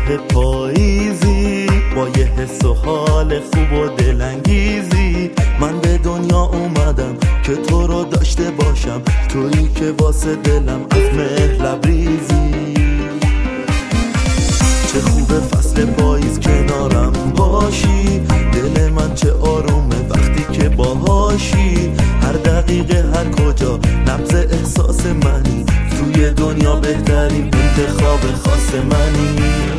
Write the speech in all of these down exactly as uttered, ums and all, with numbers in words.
صبح پاییزی با یه حس و حال خوب و دلانگیزی، من به دنیا اومدم که تو رو داشته باشم، تویی که واسه دلم از مهر لبریزی. چه خوبه فصل پاییز کنارم باشی، دل من چه آرومه وقتی که باهاشی، هر دقیقه هر کجا نبض احساس منی، توی دنیا بهترین انتخاب خاص منی.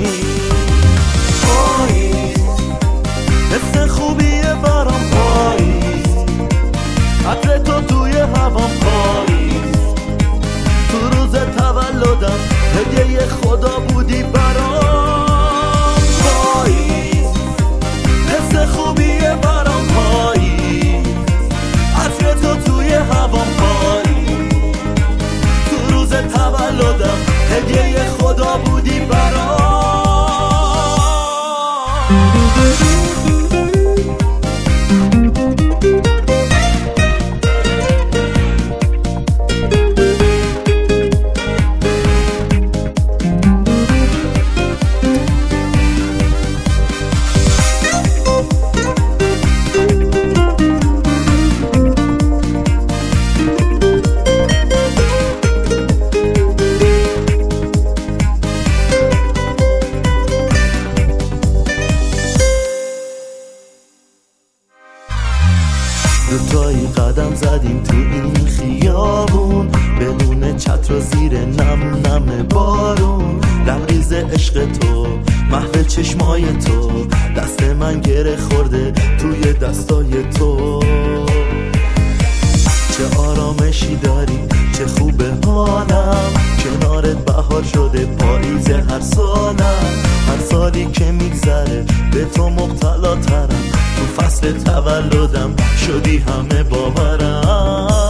پاییز حس خوبیه برام، پاییز عطر تو توی هوام، پاییز تو روز تولدم هدیه خدا بودی برام. پاییز حس خوبیه برام، پاییز عطر تو توی هوام، پاییز تو روز تولدم هدیه خدا بودی برام. دوتایی قدم زدیم تو این خیابون، بدون چتر و زیر نم نم بارون، لبریز عشق تو محو چشمای تو، دست من گره خورده توی دستای تو. چه آرامشی داری، چه خوبه حالم، کنارت بهار شده پاییز هر سالم، هر سالی که میگذره به تو مبتلا ترم، تو فصل تولدم شدی همه باورم.